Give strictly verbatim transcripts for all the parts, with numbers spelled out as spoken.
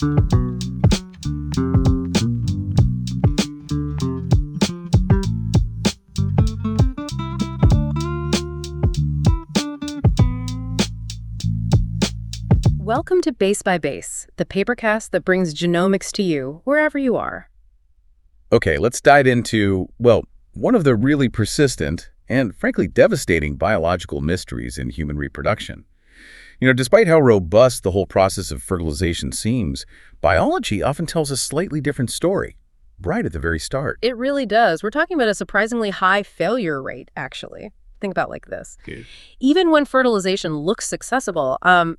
Welcome to Base by Base, the papercast that brings genomics to you wherever you are. Okay, let's dive into, well, one of the really persistent and frankly devastating biological mysteries in human reproduction. You know, despite how robust the whole process of fertilization seems, biology often tells a slightly different story, right at the very start. It really does. We're talking about a surprisingly high failure rate, actually. Think about it like this. Good. Even when fertilization looks successful, um,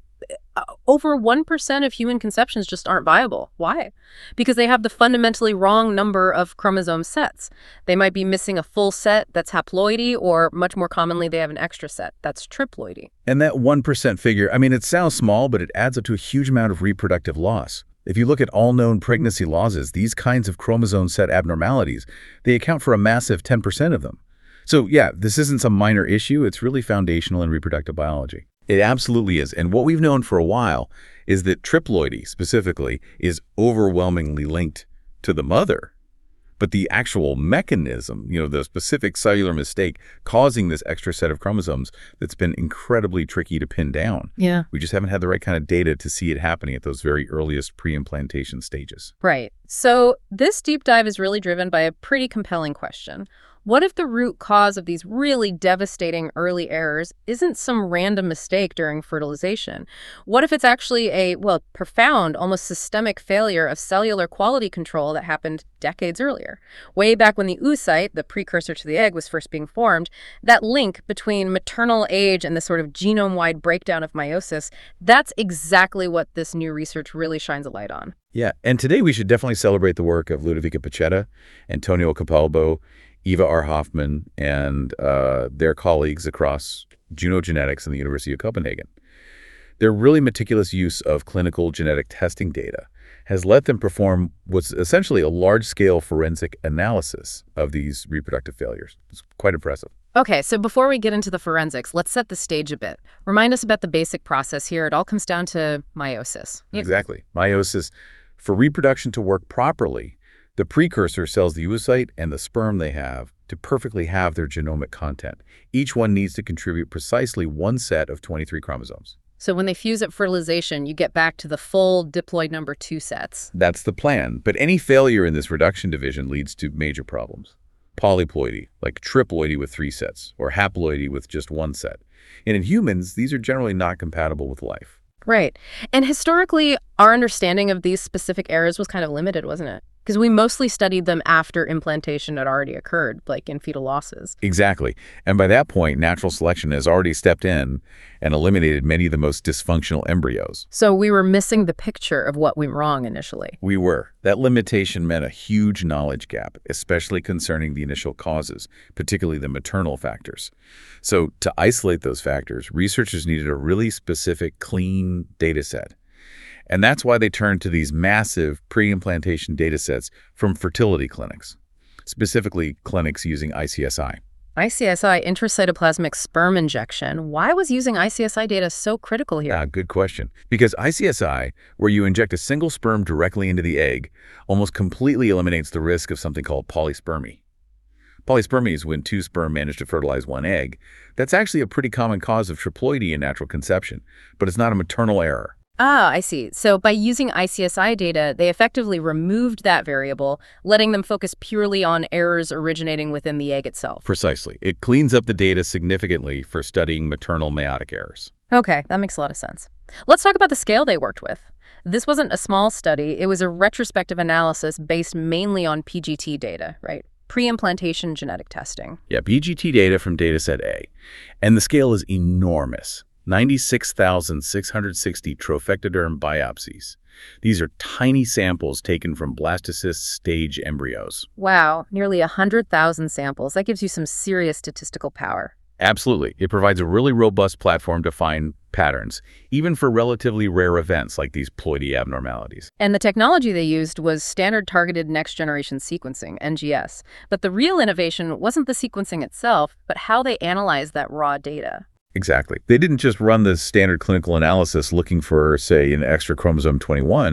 over one percent of human conceptions just aren't viable. Why? Because they have the fundamentally wrong number of chromosome sets. They might be missing a full set that's haploidy, or much more commonly, they have an extra set that's triploidy. And that one percent figure, I mean, it sounds small, but it adds up to a huge amount of reproductive loss. If you look at all known pregnancy losses, these kinds of chromosome set abnormalities, they account for a massive ten percent of them. So yeah, this isn't some minor issue. It's really foundational in reproductive biology. It absolutely is. And what we've known for a while is that triploidy, specifically, is overwhelmingly linked to the mother. But the actual mechanism, you know, the specific cellular mistake causing this extra set of chromosomes, that's been incredibly tricky to pin down. Yeah. We just haven't had the right kind of data to see it happening at those very earliest pre-implantation stages. Right. So this deep dive is really driven by a pretty compelling question. What if the root cause of these really devastating early errors isn't some random mistake during fertilization? What if it's actually a, well, profound, almost systemic failure of cellular quality control that happened decades earlier? Way back when the oocyte, the precursor to the egg, was first being formed, that link between maternal age and the sort of genome-wide breakdown of meiosis, that's exactly what this new research really shines a light on. Yeah, and today we should definitely celebrate the work of Ludovica Picetta, Antonio Capalbo, Eva R. Hoffman, and uh, their colleagues across Juno Genetics and the University of Copenhagen. Their really meticulous use of clinical genetic testing data has let them perform what's essentially a large-scale forensic analysis of these reproductive failures. It's quite impressive. Okay, so before we get into the forensics, let's set the stage a bit. Remind us about the basic process here. It all comes down to meiosis. Exactly. Meiosis, for reproduction to work properly, the precursor cells the oocyte and the sperm they have to perfectly have their genomic content. Each one needs to contribute precisely one set of twenty-three chromosomes. So when they fuse at fertilization, you get back to the full diploid number two sets. That's the plan. But any failure in this reduction division leads to major problems. Polyploidy, like triploidy with three sets, or haploidy with just one set. And in humans, these are generally not compatible with life. Right. And historically, our understanding of these specific errors was kind of limited, wasn't it? Because we mostly studied them after implantation had already occurred, like in fetal losses. Exactly. And by that point, natural selection has already stepped in and eliminated many of the most dysfunctional embryos. So we were missing the picture of what went wrong initially. We were. That limitation meant a huge knowledge gap, especially concerning the initial causes, particularly the maternal factors. So to isolate those factors, researchers needed a really specific, clean data set. And that's why they turned to these massive pre-implantation data sets from fertility clinics, specifically clinics using I C S I. I C S I, intracytoplasmic sperm injection. Why was using I C S I data so critical here? Ah, good question. Because I C S I, where you inject a single sperm directly into the egg, almost completely eliminates the risk of something called polyspermy. Polyspermy is when two sperm manage to fertilize one egg. That's actually a pretty common cause of triploidy in natural conception, but it's not a maternal error. Ah, I see. So by using I C S I data, they effectively removed that variable, letting them focus purely on errors originating within the egg itself. Precisely. It cleans up the data significantly for studying maternal meiotic errors. Okay, that makes a lot of sense. Let's talk about the scale they worked with. This wasn't a small study. It was a retrospective analysis based mainly on P G T data, right? Pre-implantation genetic testing. Yeah, P G T data from dataset A. And the scale is enormous. ninety-six thousand six hundred sixty trophectoderm biopsies. These are tiny samples taken from blastocyst stage embryos. Wow, nearly one hundred thousand samples. That gives you some serious statistical power. Absolutely. It provides a really robust platform to find patterns, even for relatively rare events like these ploidy abnormalities. And the technology they used was standard targeted next-generation sequencing, N G S. But the real innovation wasn't the sequencing itself, but how they analyzed that raw data. Exactly. They didn't just run the standard clinical analysis looking for, say, an extra chromosome twenty-one.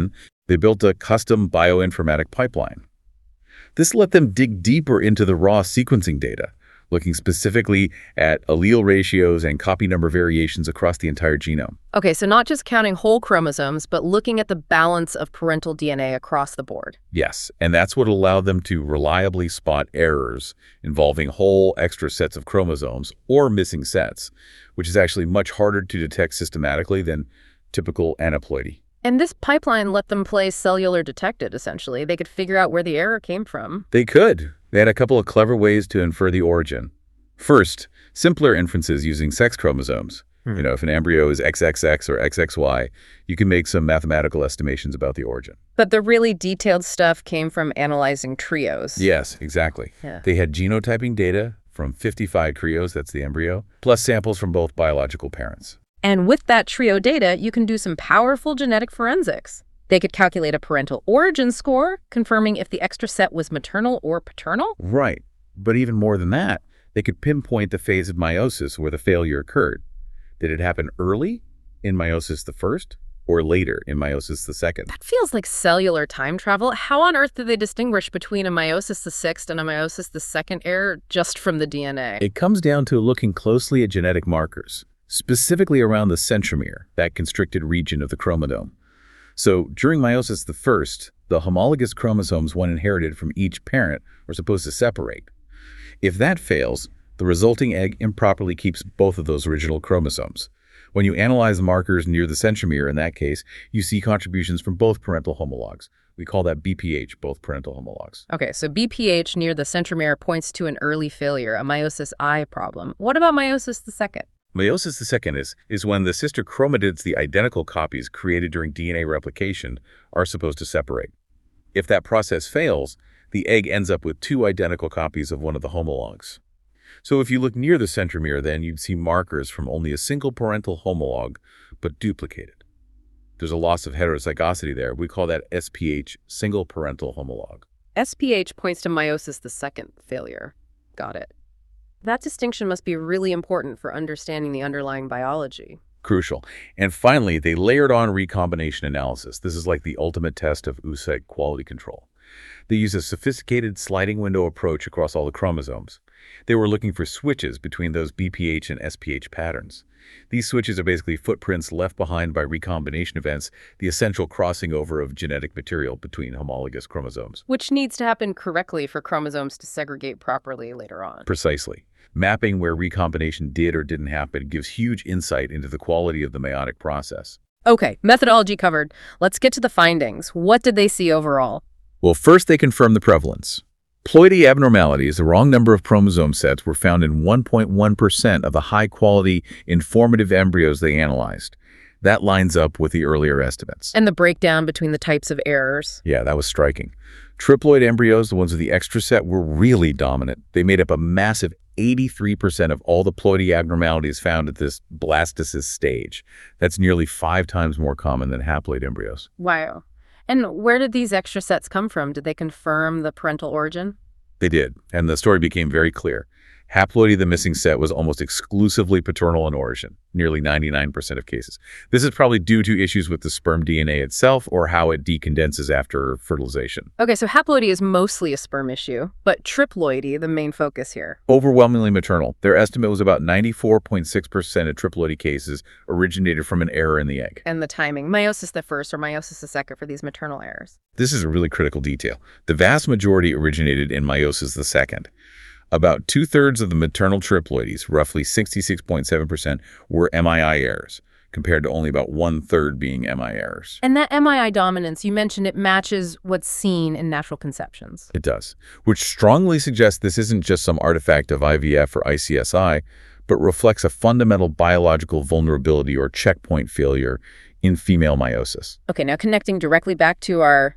They built a custom bioinformatic pipeline. This let them dig deeper into the raw sequencing data, looking specifically at allele ratios and copy number variations across the entire genome. Okay, so not just counting whole chromosomes, but looking at the balance of parental D N A across the board. Yes, and that's what allowed them to reliably spot errors involving whole extra sets of chromosomes or missing sets, which is actually much harder to detect systematically than typical aneuploidy. And this pipeline let them play cellular detective, essentially. They could figure out where the error came from. They could. They had a couple of clever ways to infer the origin. First, simpler inferences using sex chromosomes. Hmm. You know, if an embryo is X X X or X X Y, you can make some mathematical estimations about the origin. But the really detailed stuff came from analyzing trios. Yes, exactly. Yeah. They had genotyping data from fifty-five trios, that's the embryo, plus samples from both biological parents. And with that trio data, you can do some powerful genetic forensics. They could calculate a parental origin score, confirming if the extra set was maternal or paternal. Right. But even more than that, they could pinpoint the phase of meiosis where the failure occurred. Did it happen early in meiosis the first or later in meiosis the second? That feels like cellular time travel. How on earth do they distinguish between a meiosis the sixth and a meiosis the second error just from the D N A? It comes down to looking closely at genetic markers, specifically around the centromere, that constricted region of the chromosome. So during meiosis the first, the homologous chromosomes one inherited from each parent were supposed to separate. If that fails, the resulting egg improperly keeps both of those original chromosomes. When you analyze the markers near the centromere in that case, you see contributions from both parental homologs. We call that B P H, both parental homologs. Okay, so B P H near the centromere points to an early failure, a meiosis I problem. What about meiosis the second? Meiosis the second is, is when the sister chromatids, the identical copies created during D N A replication, are supposed to separate. If that process fails, the egg ends up with two identical copies of one of the homologs. So if you look near the centromere, then you'd see markers from only a single parental homolog, but duplicated. There's a loss of heterozygosity there. We call that S P H, single parental homolog. S P H points to meiosis the second failure. Got it. That distinction must be really important for understanding the underlying biology. Crucial. And finally, they layered on recombination analysis. This is like the ultimate test of oocyte quality control. They used a sophisticated sliding window approach across all the chromosomes. They were looking for switches between those B P H and S P H patterns. These switches are basically footprints left behind by recombination events, the essential crossing over of genetic material between homologous chromosomes. Which needs to happen correctly for chromosomes to segregate properly later on. Precisely. Mapping where recombination did or didn't happen gives huge insight into the quality of the meiotic process. Okay, methodology covered. Let's get to the findings. What did they see overall? Well, first they confirmed the prevalence. Ploidy abnormalities, the wrong number of chromosome sets, were found in one point one percent of the high-quality, informative embryos they analyzed. That lines up with the earlier estimates. And the breakdown between the types of errors. Yeah, that was striking. Triploid embryos, the ones with the extra set, were really dominant. They made up a massive eighty-three percent of all the ploidy abnormalities found at this blastocyst stage. That's nearly five times more common than haploid embryos. Wow. And where did these extra sets come from? Did they confirm the parental origin? They did, and the story became very clear. Haploidy, the missing set, was almost exclusively paternal in origin, nearly ninety-nine percent of cases. This is probably due to issues with the sperm D N A itself or how it decondenses after fertilization. Okay, so haploidy is mostly a sperm issue, but triploidy, the main focus here. Overwhelmingly maternal. Their estimate was about ninety-four point six percent of triploidy cases originated from an error in the egg. And the timing, meiosis the first or meiosis the second for these maternal errors. This is a really critical detail. The vast majority originated in meiosis the second. About two-thirds of the maternal triploides, roughly sixty-six point seven percent, were M I I errors, compared to only about one-third being M I errors. And that M I I dominance, you mentioned it matches what's seen in natural conceptions. It does, which strongly suggests this isn't just some artifact of I V F or I C S I, but reflects a fundamental biological vulnerability or checkpoint failure in female meiosis. Okay, now connecting directly back to our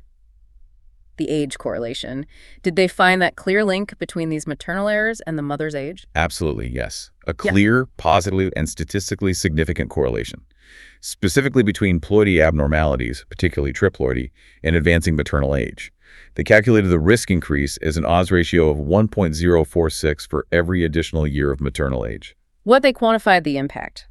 the age correlation. Did they find that clear link between these maternal errors and the mother's age? Absolutely, yes. A clear, yeah. positive, and statistically significant correlation, specifically between ploidy abnormalities, particularly triploidy, and advancing maternal age. They calculated the risk increase as an odds ratio of one point zero four six for every additional year of maternal age. What they quantified the impact?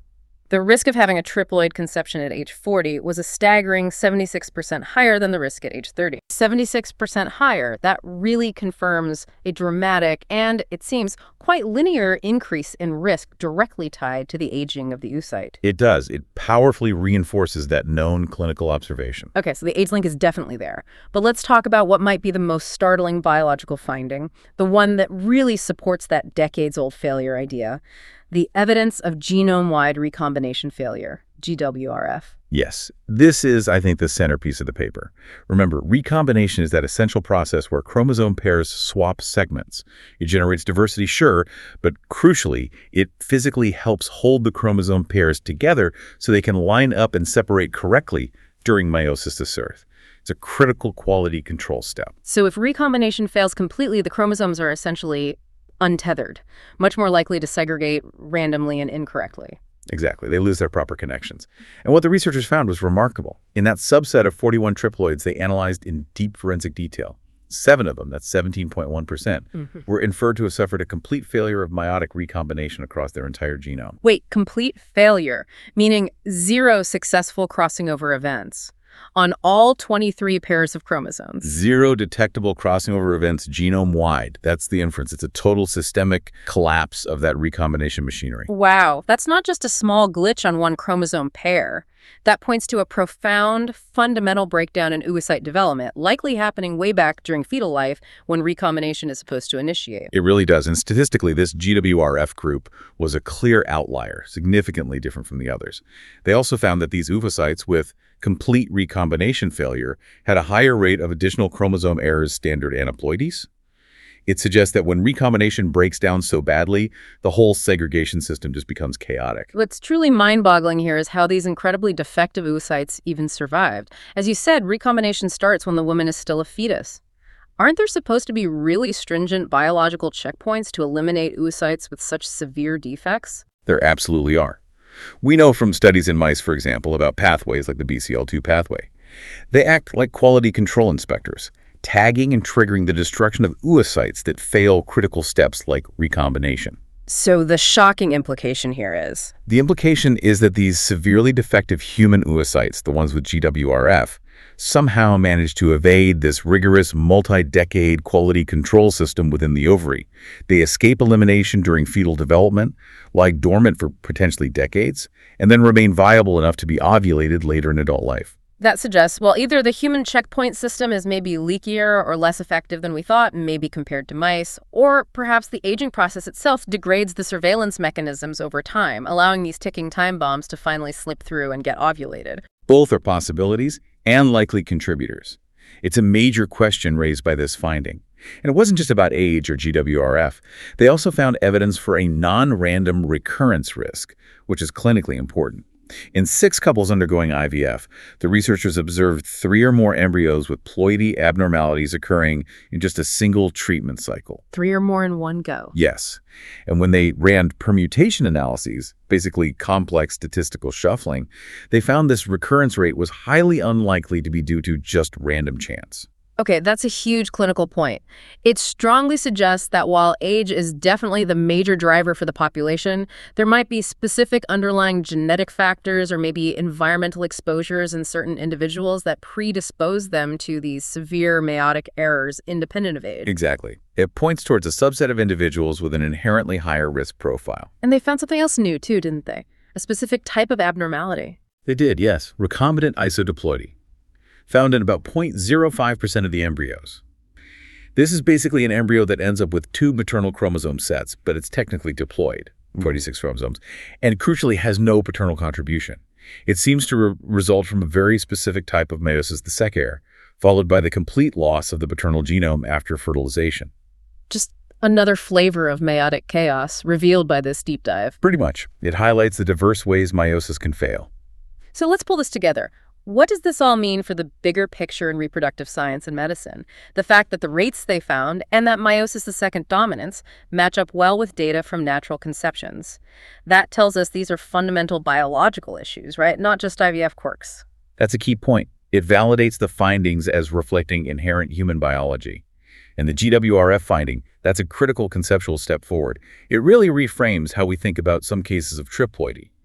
The risk of having a triploid conception at age forty was a staggering seventy-six percent higher than the risk at age thirty. seventy-six percent higher. That really confirms a dramatic and, it seems, quite linear increase in risk directly tied to the aging of the oocyte. It does. It powerfully reinforces that known clinical observation. Okay, so the age link is definitely there. But let's talk about what might be the most startling biological finding, the one that really supports that decades-old failure idea. The evidence of genome-wide recombination failure, G W R F. Yes, this is, I think, the centerpiece of the paper. Remember, recombination is that essential process where chromosome pairs swap segments. It generates diversity, sure, but crucially, it physically helps hold the chromosome pairs together so they can line up and separate correctly during meiosis to birth. It's a critical quality control step. So if recombination fails completely, the chromosomes are essentially untethered, much more likely to segregate randomly and incorrectly. Exactly. They lose their proper connections. And what the researchers found was remarkable. In that subset of forty-one triploids they analyzed in deep forensic detail, seven of them, that's seventeen point one percent, mm-hmm. were inferred to have suffered a complete failure of meiotic recombination across their entire genome. Wait, complete failure, meaning zero successful crossing over events on all twenty-three pairs of chromosomes. Zero detectable crossing over events genome-wide. That's the inference. It's a total systemic collapse of that recombination machinery. Wow, that's not just a small glitch on one chromosome pair. That points to a profound, fundamental breakdown in oocyte development, likely happening way back during fetal life when recombination is supposed to initiate. It really does. And statistically, this G W R F group was a clear outlier, significantly different from the others. They also found that these oocytes with complete recombination failure had a higher rate of additional chromosome errors standard aneuploidies. It suggests that when recombination breaks down so badly, the whole segregation system just becomes chaotic. What's truly mind-boggling here is how these incredibly defective oocytes even survived. As you said, recombination starts when the woman is still a fetus. Aren't there supposed to be really stringent biological checkpoints to eliminate oocytes with such severe defects? There absolutely are. We know from studies in mice, for example, about pathways like the B C L two pathway. They act like quality control inspectors, tagging and triggering the destruction of oocytes that fail critical steps like recombination. So the shocking implication here is? The implication is that these severely defective human oocytes, the ones with G W R F, somehow manage to evade this rigorous multi-decade quality control system within the ovary. They escape elimination during fetal development, lie dormant for potentially decades, and then remain viable enough to be ovulated later in adult life. That suggests, well, either the human checkpoint system is maybe leakier or less effective than we thought, maybe compared to mice, or perhaps the aging process itself degrades the surveillance mechanisms over time, allowing these ticking time bombs to finally slip through and get ovulated. Both are possibilities and likely contributors. It's a major question raised by this finding. And it wasn't just about age or G W R F. They also found evidence for a non-random recurrence risk, which is clinically important. In six couples undergoing I V F, the researchers observed three or more embryos with ploidy abnormalities occurring in just a single treatment cycle. Three or more in one go. Yes. And when they ran permutation analyses, basically complex statistical shuffling, they found this recurrence rate was highly unlikely to be due to just random chance. Okay, that's a huge clinical point. It strongly suggests that while age is definitely the major driver for the population, there might be specific underlying genetic factors or maybe environmental exposures in certain individuals that predispose them to these severe meiotic errors independent of age. Exactly. It points towards a subset of individuals with an inherently higher risk profile. And they found something else new too, didn't they? A specific type of abnormality. They did, yes. Recombinant isodiploidy. Found in about zero point zero five percent of the embryos. This is basically an embryo that ends up with two maternal chromosome sets, but it's technically diploid, forty-six chromosomes, and crucially has no paternal contribution. It seems to re result from a very specific type of meiosis the secare, followed by the complete loss of the paternal genome after fertilization. Just another flavor of meiotic chaos revealed by this deep dive. Pretty much. It highlights the diverse ways meiosis can fail. So let's pull this together. What does this all mean for the bigger picture in reproductive science and medicine? The fact that the rates they found and that meiosis the second dominance match up well with data from natural conceptions. That tells us these are fundamental biological issues, right? Not just I V F quirks. That's a key point. It validates the findings as reflecting inherent human biology. And the G W R F finding, that's a critical conceptual step forward. It really reframes how we think about some cases of triploidy.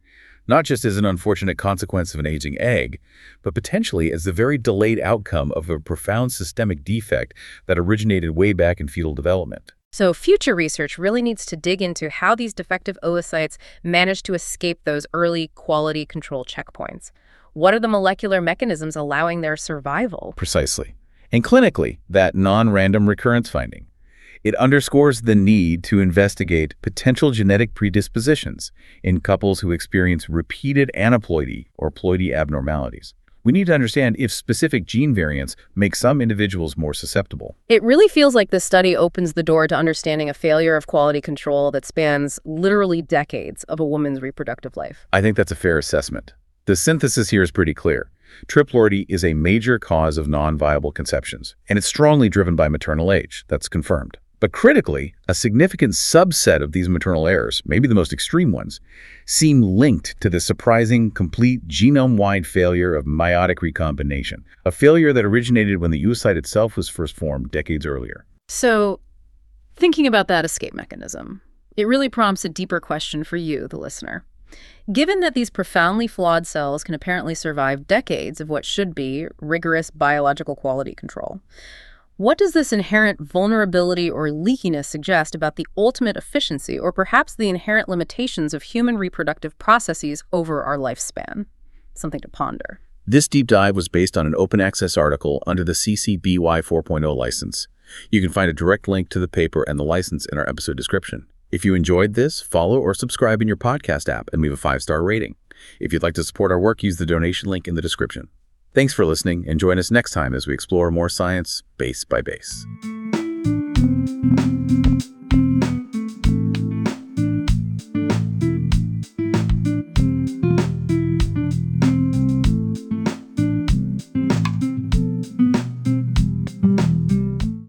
not just as an unfortunate consequence of an aging egg, but potentially as the very delayed outcome of a profound systemic defect that originated way back in fetal development. So future research really needs to dig into how these defective oocytes manage to escape those early quality control checkpoints. What are the molecular mechanisms allowing their survival? Precisely. And clinically, that non-random recurrence finding. It underscores the need to investigate potential genetic predispositions in couples who experience repeated aneuploidy or ploidy abnormalities. We need to understand if specific gene variants make some individuals more susceptible. It really feels like this study opens the door to understanding a failure of quality control that spans literally decades of a woman's reproductive life. I think that's a fair assessment. The synthesis here is pretty clear. Triploidy is a major cause of non-viable conceptions, and it's strongly driven by maternal age. That's confirmed. But critically, a significant subset of these maternal errors, maybe the most extreme ones, seem linked to the surprising, complete genome-wide failure of meiotic recombination, a failure that originated when the oocyte itself was first formed decades earlier. So, thinking about that escape mechanism, it really prompts a deeper question for you, the listener. Given that these profoundly flawed cells can apparently survive decades of what should be rigorous biological quality control, what does this inherent vulnerability or leakiness suggest about the ultimate efficiency or perhaps the inherent limitations of human reproductive processes over our lifespan? Something to ponder. This deep dive was based on an open access article under the C C B Y four point oh license. You can find a direct link to the paper and the license in our episode description. If you enjoyed this, follow or subscribe in your podcast app and leave a five-star rating. If you'd like to support our work, use the donation link in the description. Thanks for listening, and join us next time as we explore more science base by base.